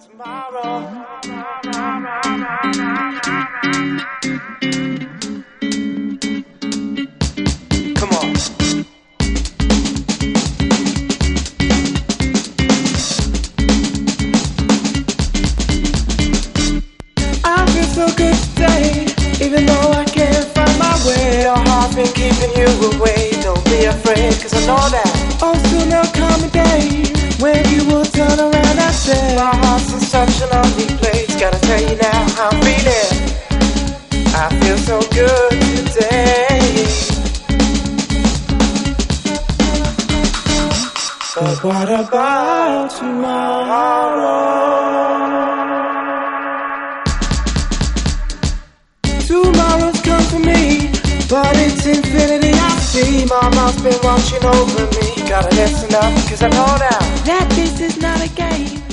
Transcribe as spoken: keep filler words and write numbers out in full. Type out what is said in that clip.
tomorrow. Come on. I feel so good today, even though I can't find my way. Your heart's been keeping you away. Don't be afraid, cause I know that. Oh, soon there'll come a day when you will turn around and say, my heart's in such a lonely place. Gotta tell you now how I'm feeling. I feel so good today. But what about tomorrow? Tomorrow's come for me, but it's infinity I see. Mama's been watching over me. Gotta listen up, cause I know now that this is not a game.